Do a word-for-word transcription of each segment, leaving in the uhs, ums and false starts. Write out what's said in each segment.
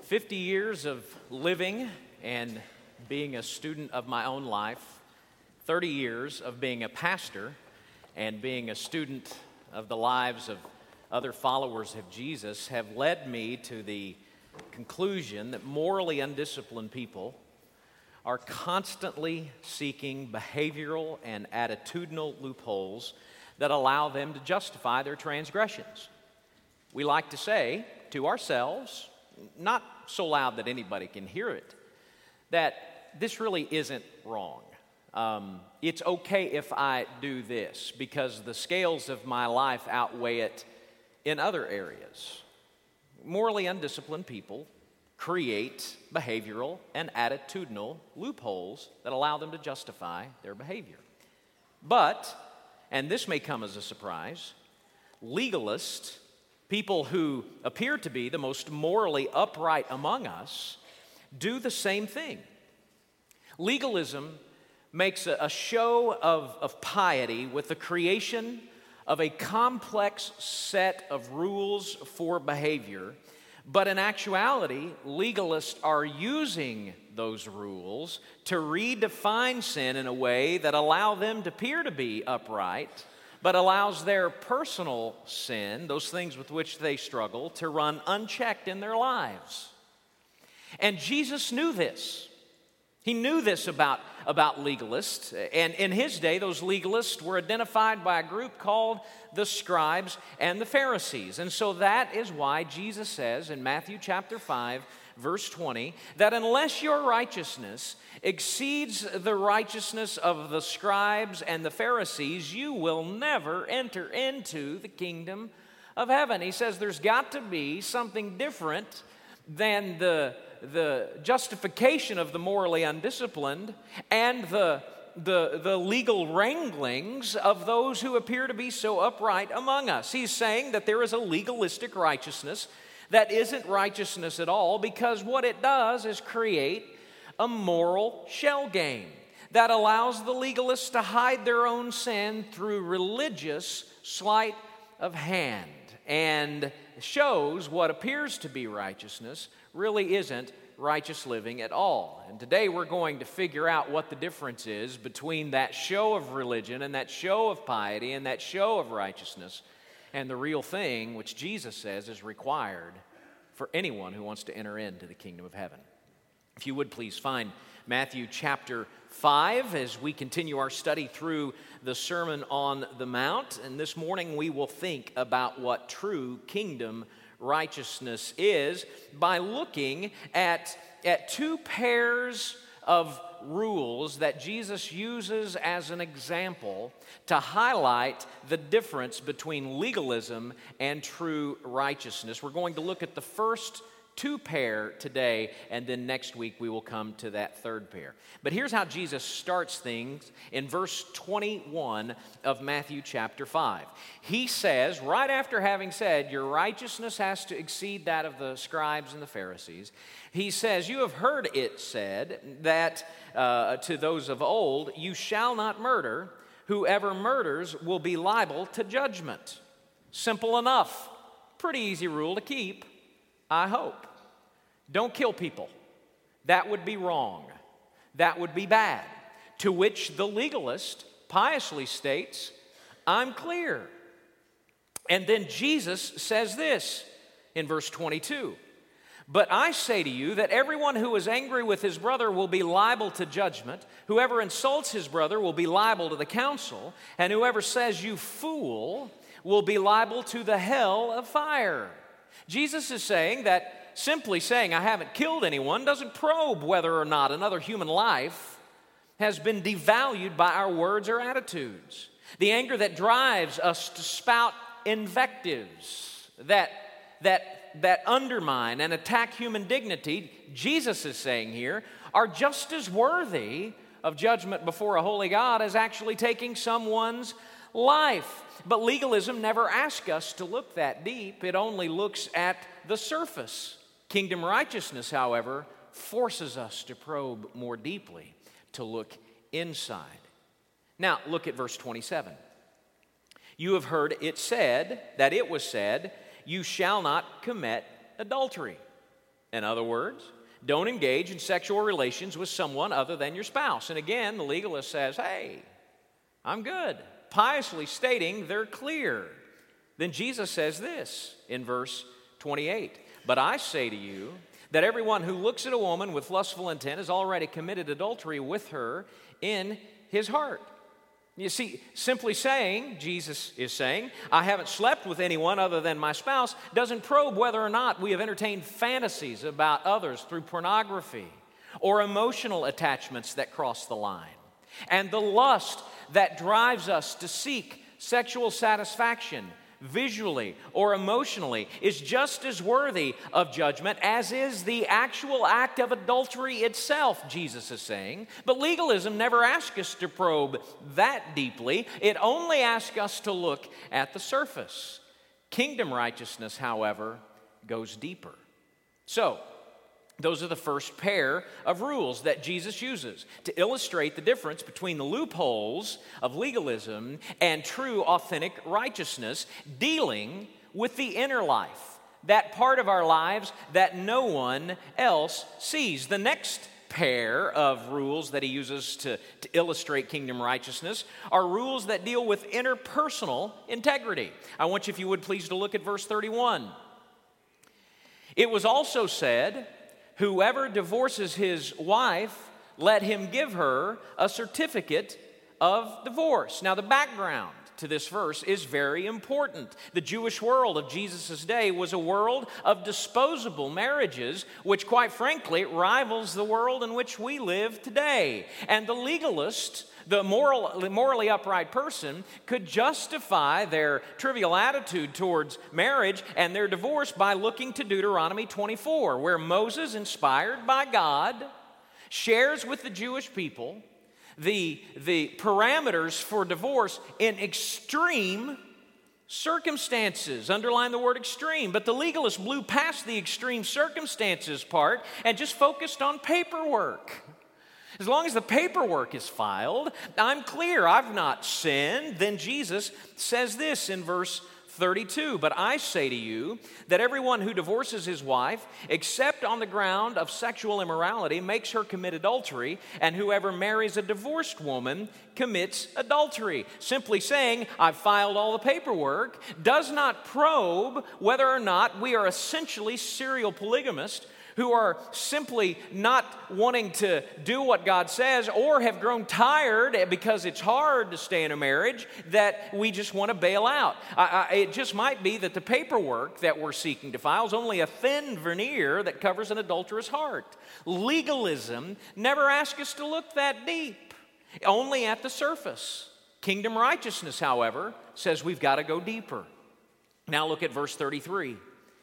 fifty years of living and being a student of my own life, thirty years of being a pastor and being a student of the lives of other followers of Jesus have led me to the conclusion that morally undisciplined people are constantly seeking behavioral and attitudinal loopholes that allow them to justify their transgressions. We like to say to ourselves, not so loud that anybody can hear it, that this really isn't wrong. Um, it's okay if I do this because the scales of my life outweigh it in other areas. Morally undisciplined people create behavioral and attitudinal loopholes that allow them to justify their behavior. But, and this may come as a surprise, legalists, people who appear to be the most morally upright among us, do the same thing. Legalism makes a, a show of, of piety with the creation of a complex set of rules for behavior, but in actuality, legalists are using those rules to redefine sin in a way that allow them to appear to be upright, but allows their personal sin, those things with which they struggle, to run unchecked in their lives. And Jesus knew this. He knew this about, about legalists. And in his day, those legalists were identified by a group called the scribes and the Pharisees. And so that is why Jesus says in Matthew chapter five, verse twenty, that unless your righteousness exceeds the righteousness of the scribes and the Pharisees, you will never enter into the kingdom of heaven. He says there's got to be something different than the, the justification of the morally undisciplined and the, the, the legal wranglings of those who appear to be so upright among us. He's saying that there is a legalistic righteousness that isn't righteousness at all, because what it does is create a moral shell game that allows the legalists to hide their own sin through religious sleight of hand and shows what appears to be righteousness really isn't righteous living at all. And today we're going to figure out what the difference is between that show of religion and that show of piety and that show of righteousness and the real thing, which Jesus says is required for anyone who wants to enter into the kingdom of heaven. If you would please find Matthew chapter five as we continue our study through the Sermon on the Mount. And this morning we will think about what true kingdom righteousness is by looking at, at two pairs of rules that Jesus uses as an example to highlight the difference between legalism and true righteousness. We're going to look at the first two pair today, and then next week we will come to that third pair. But here's how Jesus starts things in verse twenty-one of Matthew chapter five. He says, right after having said, your righteousness has to exceed that of the scribes and the Pharisees, he says, you have heard it said that uh, to those of old, you shall not murder. Whoever murders will be liable to judgment. Simple enough. Pretty easy rule to keep, I hope. Don't kill people. That would be wrong. That would be bad. To which the legalist piously states, I'm clear. And then Jesus says this in verse twenty-two. But I say to you that everyone who is angry with his brother will be liable to judgment. Whoever insults his brother will be liable to the council. And whoever says, you fool, will be liable to the hell of fire. Jesus is saying that simply saying I haven't killed anyone doesn't probe whether or not another human life has been devalued by our words or attitudes. The anger that drives us to spout invectives that, that, that undermine and attack human dignity, Jesus is saying here, are just as worthy of judgment before a holy God as actually taking someone's life. But legalism never asks us to look that deep. It only looks at the surface. Kingdom righteousness, however, forces us to probe more deeply, to look inside. Now, look at verse twenty-seven. You have heard it said, that it was said, you shall not commit adultery. In other words, don't engage in sexual relations with someone other than your spouse. And again, the legalist says, hey, I'm good, piously stating they're clear. Then Jesus says this in verse twenty-eight, but I say to you that everyone who looks at a woman with lustful intent has already committed adultery with her in his heart. You see, simply saying, Jesus is saying, I haven't slept with anyone other than my spouse, doesn't probe whether or not we have entertained fantasies about others through pornography or emotional attachments that cross the line. And the lust that drives us to seek sexual satisfaction visually or emotionally is just as worthy of judgment as is the actual act of adultery itself, Jesus is saying. But legalism never asks us to probe that deeply. It only asks us to look at the surface. Kingdom righteousness, however, goes deeper. So, those are the first pair of rules that Jesus uses to illustrate the difference between the loopholes of legalism and true, authentic righteousness, dealing with the inner life, that part of our lives that no one else sees. The next pair of rules that he uses to, to illustrate kingdom righteousness are rules that deal with interpersonal integrity. I want you, if you would, please to look at verse thirty-one. It was also said, whoever divorces his wife, let him give her a certificate of divorce. Now, the background to this verse is very important. The Jewish world of Jesus' day was a world of disposable marriages, which quite frankly rivals the world in which we live today. And the legalist, the moral, morally upright person, could justify their trivial attitude towards marriage and their divorce by looking to Deuteronomy twenty-four, where Moses, inspired by God, shares with the Jewish people the, the parameters for divorce in extreme circumstances. Underline the word extreme. But the legalist blew past the extreme circumstances part and just focused on paperwork. As long as the paperwork is filed, I'm clear, I've not sinned. Then Jesus says this in verse thirty-two, but I say to you that everyone who divorces his wife, except on the ground of sexual immorality, makes her commit adultery, and whoever marries a divorced woman commits adultery. Simply saying, I've filed all the paperwork, does not probe whether or not we are essentially serial polygamists who are simply not wanting to do what God says or have grown tired because it's hard to stay in a marriage that we just want to bail out. I, I, it just might be that the paperwork that we're seeking to file is only a thin veneer that covers an adulterous heart. Legalism never asks us to look that deep, only at the surface. Kingdom righteousness, however, says we've got to go deeper. Now look at verse thirty-three.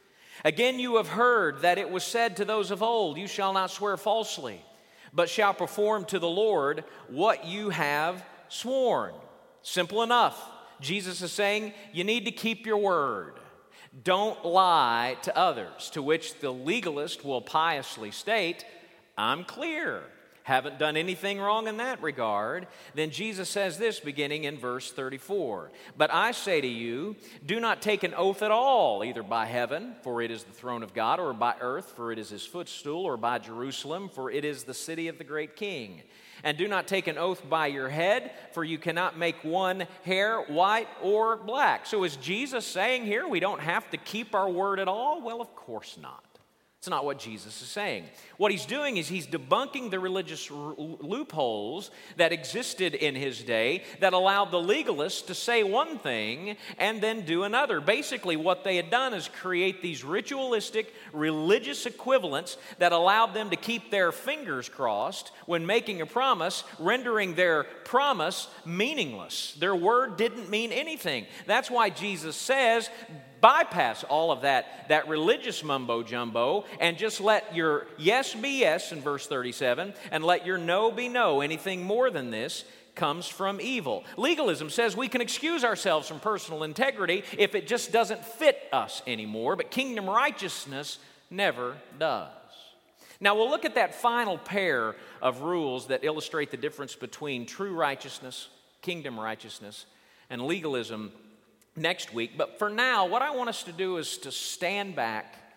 Again, you have heard that it was said to those of old, you shall not swear falsely, but shall perform to the Lord what you have sworn. Simple enough. Jesus is saying you need to keep your word. Don't lie to others, to which the legalist will piously state, I'm clear. Haven't done anything wrong in that regard. Then Jesus says this beginning in verse thirty-four. But I say to you, do not take an oath at all, either by heaven, for it is the throne of God, or by earth, for it is his footstool, or by Jerusalem, for it is the city of the great king. And do not take an oath by your head, for you cannot make one hair white or black. So is Jesus saying here we don't have to keep our word at all? Well, of course not. It's not what Jesus is saying. What he's doing is he's debunking the religious r- loopholes that existed in his day that allowed the legalists to say one thing and then do another. Basically, what they had done is create these ritualistic religious equivalents that allowed them to keep their fingers crossed when making a promise, rendering their promise meaningless. Their word didn't mean anything. That's why Jesus says, bypass all of that, that religious mumbo-jumbo and just let your yes be yes in verse thirty-seven and let your no be no. Anything more than this comes from evil. Legalism says we can excuse ourselves from personal integrity if it just doesn't fit us anymore, but kingdom righteousness never does. Now we'll look at that final pair of rules that illustrate the difference between true righteousness, kingdom righteousness, and legalism next week. But for now, what I want us to do is to stand back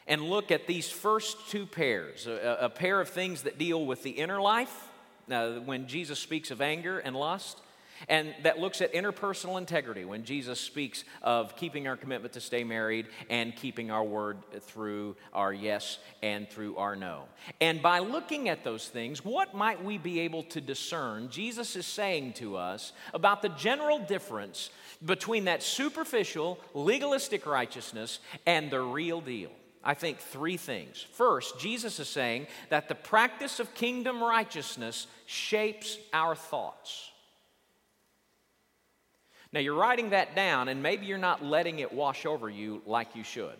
and look at these first two pairs, a, a pair of things that deal with the inner life, uh, when Jesus speaks of anger and lust, and that looks at interpersonal integrity when Jesus speaks of keeping our commitment to stay married and keeping our word through our yes and through our no. And by looking at those things, what might we be able to discern Jesus is saying to us about the general difference between that superficial, legalistic righteousness and the real deal? I think three things. First, Jesus is saying that the practice of kingdom righteousness shapes our thoughts. Now, you're writing that down, and maybe you're not letting it wash over you like you should.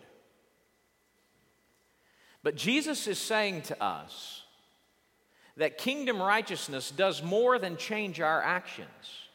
But Jesus is saying to us that kingdom righteousness does more than change our actions.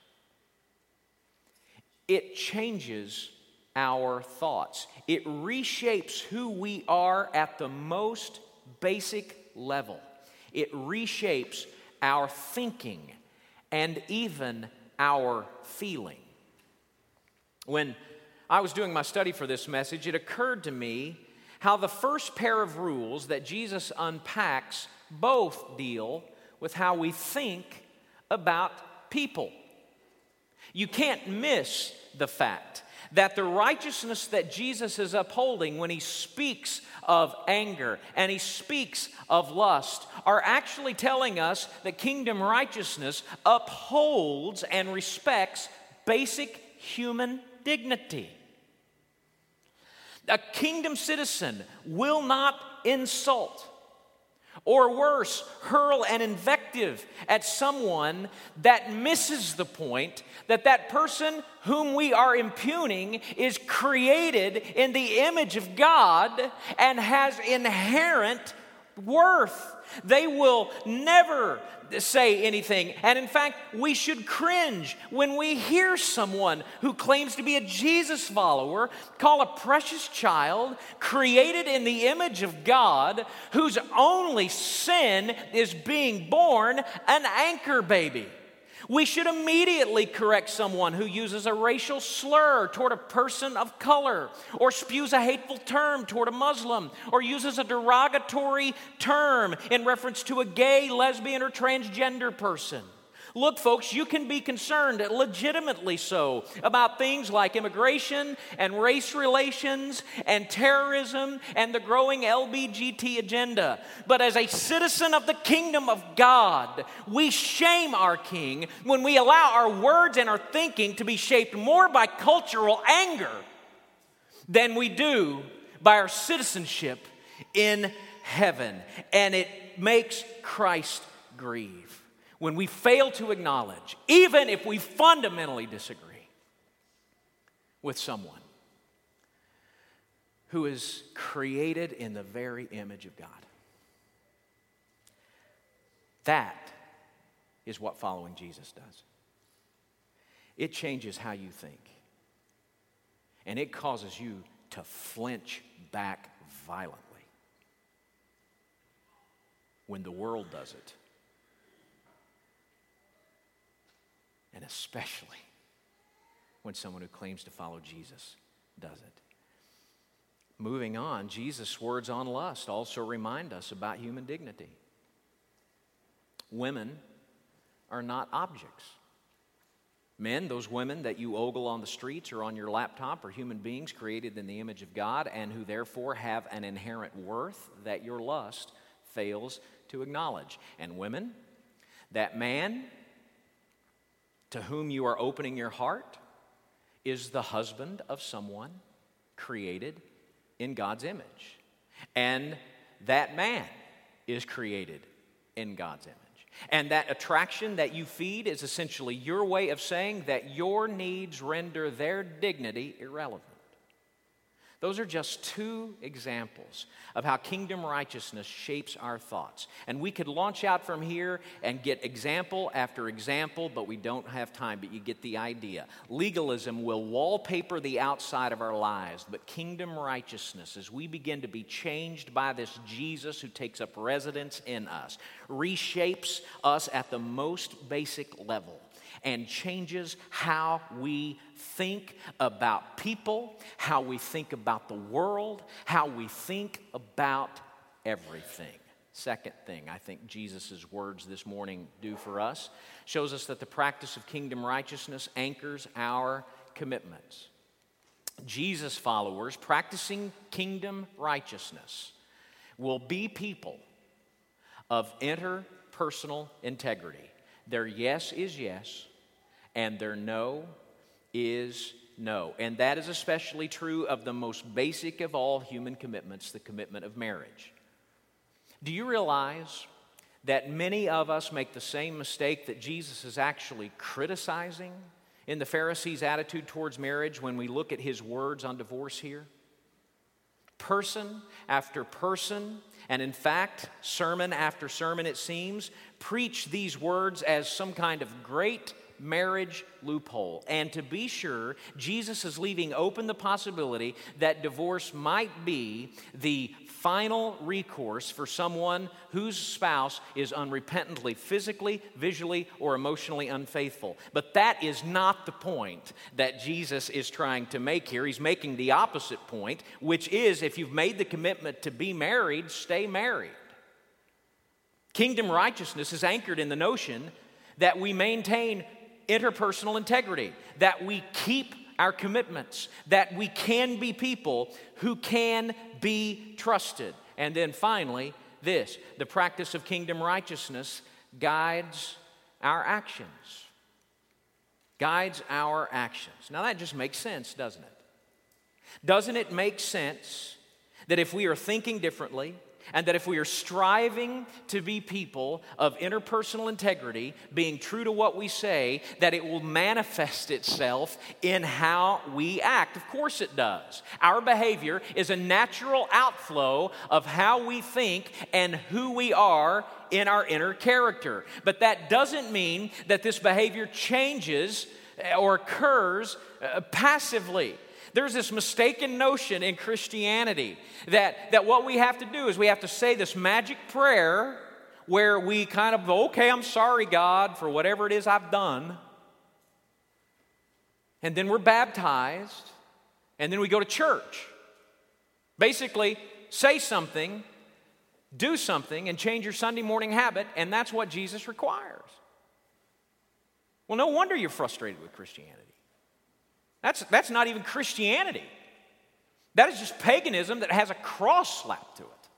It changes our thoughts. It reshapes who we are at the most basic level. It reshapes our thinking and even our feeling. When I was doing my study for this message, it occurred to me how the first pair of rules that Jesus unpacks both deal with how we think about people. You can't miss the fact that the righteousness that Jesus is upholding when he speaks of anger and he speaks of lust are actually telling us that kingdom righteousness upholds and respects basic human dignity. A kingdom citizen will not insult or worse, hurl an invective at someone that misses the point that that person whom we are impugning is created in the image of God and has inherent worth. They will never say anything. And in fact, we should cringe when we hear someone who claims to be a Jesus follower call a precious child created in the image of God, whose only sin is being born, an anchor baby. We should immediately correct someone who uses a racial slur toward a person of color, or spews a hateful term toward a Muslim, or uses a derogatory term in reference to a gay, lesbian, or transgender person. Look, folks, you can be concerned, legitimately so, about things like immigration and race relations and terrorism and the growing L G B T agenda. But as a citizen of the kingdom of God, we shame our king when we allow our words and our thinking to be shaped more by cultural anger than we do by our citizenship in heaven. And it makes Christ grieve when we fail to acknowledge, even if we fundamentally disagree with someone who is created in the very image of God. That is what following Jesus does. It changes how you think, and it causes you to flinch back violently when the world does it. And especially when someone who claims to follow Jesus does it. Moving on, Jesus' words on lust also remind us about human dignity. Women are not objects. Men, those women that you ogle on the streets or on your laptop, are human beings created in the image of God and who therefore have an inherent worth that your lust fails to acknowledge. And women, that man to whom you are opening your heart is the husband of someone created in God's image. And that man is created in God's image. And that attraction that you feed is essentially your way of saying that your needs render their dignity irrelevant. Those are just two examples of how kingdom righteousness shapes our thoughts. And we could launch out from here and get example after example, but we don't have time, but you get the idea. Legalism will wallpaper the outside of our lives, but kingdom righteousness, as we begin to be changed by this Jesus who takes up residence in us, reshapes us at the most basic level. and changes how we think about people, how we think about the world, how we think about everything. Second thing I think Jesus' words this morning do for us shows us that the practice of kingdom righteousness anchors our commitments. Jesus followers practicing kingdom righteousness will be people of interpersonal integrity. Their yes is yes, and their no is no. And that is especially true of the most basic of all human commitments, the commitment of marriage. Do you realize that many of us make the same mistake that Jesus is actually criticizing in the Pharisees' attitude towards marriage when we look at his words on divorce here? Person after person, and in fact, sermon after sermon, it seems, preach these words as some kind of great marriage loophole. And to be sure, Jesus is leaving open the possibility that divorce might be the final recourse for someone whose spouse is unrepentantly physically, visually, or emotionally unfaithful. But that is not the point that Jesus is trying to make here. He's making the opposite point, which is if you've made the commitment to be married, stay married. Kingdom righteousness is anchored in the notion that we maintain interpersonal integrity, that we keep our commitments, that we can be people who can be trusted. And then finally, this, the practice of kingdom righteousness guides our actions. Guides our actions. Now that just makes sense, doesn't it? Doesn't it make sense that if we are thinking differently, and that if we are striving to be people of interpersonal integrity, being true to what we say, that it will manifest itself in how we act? Of course it does. Our behavior is a natural outflow of how we think and who we are in our inner character. But that doesn't mean that this behavior changes or occurs uh, passively. There's this mistaken notion in Christianity that, that what we have to do is we have to say this magic prayer where we kind of, okay, I'm sorry, God, for whatever it is I've done. And then we're baptized, and then we go to church. Basically, say something, do something, and change your Sunday morning habit, and that's what Jesus requires. Well, no wonder you're frustrated with Christianity. That's, that's not even Christianity. That is just paganism that has a cross slapped to it.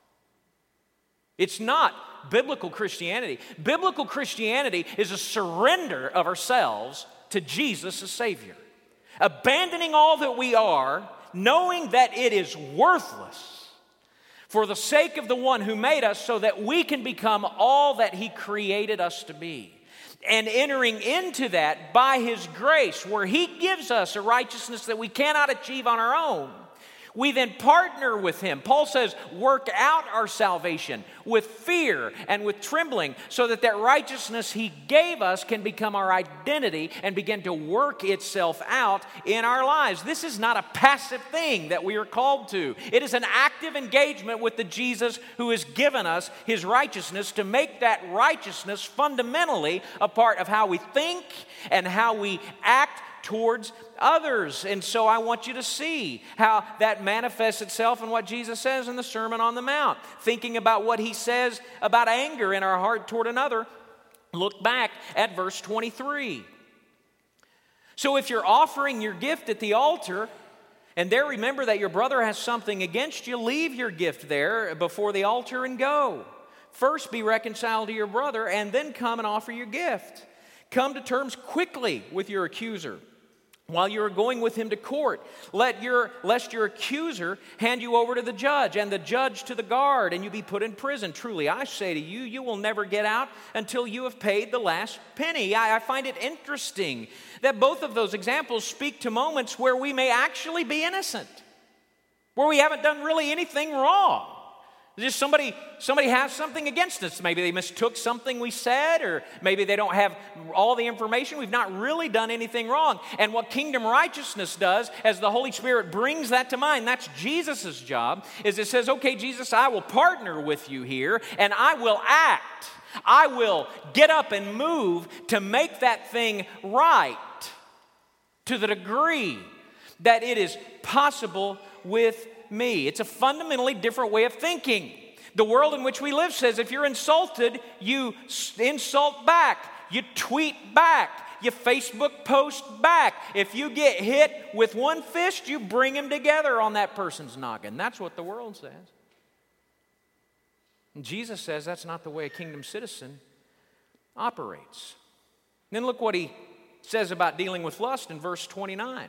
It's not biblical Christianity. Biblical Christianity is a surrender of ourselves to Jesus as Savior. Abandoning all that we are, knowing that it is worthless for the sake of the one who made us so that we can become all that He created us to be. And entering into that by His grace, where He gives us a righteousness that we cannot achieve on our own. We then partner with Him. Paul says, work out our salvation with fear and with trembling, so that that righteousness He gave us can become our identity and begin to work itself out in our lives. This is not a passive thing that we are called to. It is an active engagement with the Jesus who has given us His righteousness to make that righteousness fundamentally a part of how we think and how we act towards others. And so I want you to see how that manifests itself in what Jesus says in the Sermon on the Mount. Thinking about what He says about anger in our heart toward another, look back at verse twenty-three. So if you're offering your gift at the altar, and there remember that your brother has something against you, leave your gift there before the altar and go. First be reconciled to your brother, and then come and offer your gift. Come to terms quickly with your accuser while you are going with him to court. Let your, lest your accuser hand you over to the judge, and the judge to the guard, and you be put in prison. Truly, I say to you, you will never get out until you have paid the last penny. I, I find it interesting that both of those examples speak to moments where we may actually be innocent, where we haven't done really anything wrong. Just somebody, somebody has something against us. Maybe they mistook something we said, or maybe they don't have all the information. We've not really done anything wrong. And what kingdom righteousness does, as the Holy Spirit brings that to mind, that's Jesus' job, is it says, okay, Jesus, I will partner with you here, and I will act. I will get up and move to make that thing right to the degree that it is possible with me. It's a fundamentally different way of thinking. The world in which we live says if you're insulted, you insult back, you tweet back, you Facebook post back. If you get hit with one fist, you bring them together on that person's noggin. That's what the world says. And Jesus says that's not the way a kingdom citizen operates. Then look what he says about dealing with lust in verse twenty-nine.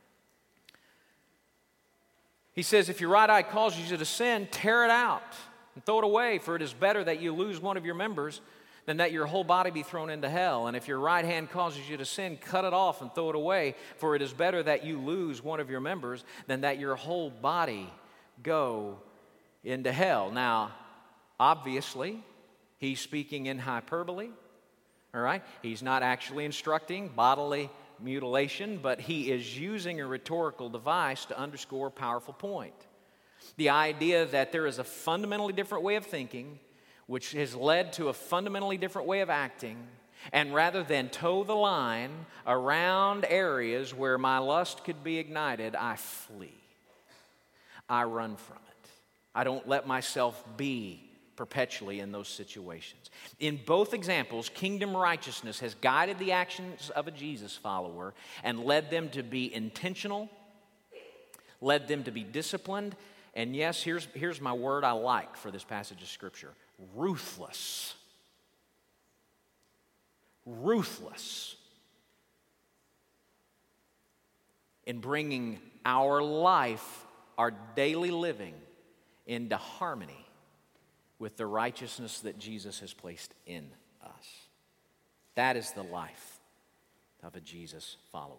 He says, if your right eye causes you to sin, tear it out and throw it away, for it is better that you lose one of your members than that your whole body be thrown into hell. And if your right hand causes you to sin, cut it off and throw it away, for it is better that you lose one of your members than that your whole body go into hell. Now, obviously, he's speaking in hyperbole, all right? He's not actually instructing bodily mutilation, but he is using a rhetorical device to underscore a powerful point. The idea that there is a fundamentally different way of thinking, which has led to a fundamentally different way of acting, and rather than toe the line around areas where my lust could be ignited, I flee. I run from it. I don't let myself be perpetually in those situations. In both examples, kingdom righteousness has guided the actions of a Jesus follower and led them to be intentional, led them to be disciplined, and yes, here's, here's my word I like for this passage of Scripture, ruthless. Ruthless in bringing our life, our daily living, into harmony with the righteousness that Jesus has placed in us. That is the life of a Jesus follower.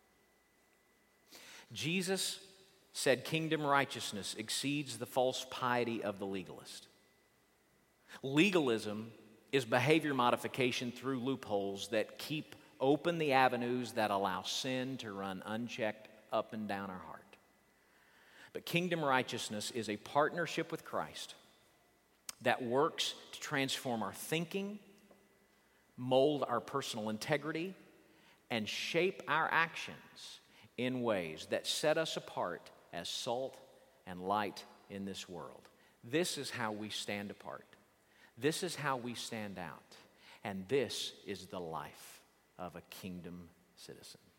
Jesus said kingdom righteousness exceeds the false piety of the legalist. Legalism is behavior modification through loopholes that keep open the avenues that allow sin to run unchecked up and down our heart. But kingdom righteousness is a partnership with Christ that works to transform our thinking, mold our personal integrity, and shape our actions in ways that set us apart as salt and light in this world. This is how we stand apart. This is how we stand out. And this is the life of a kingdom citizen.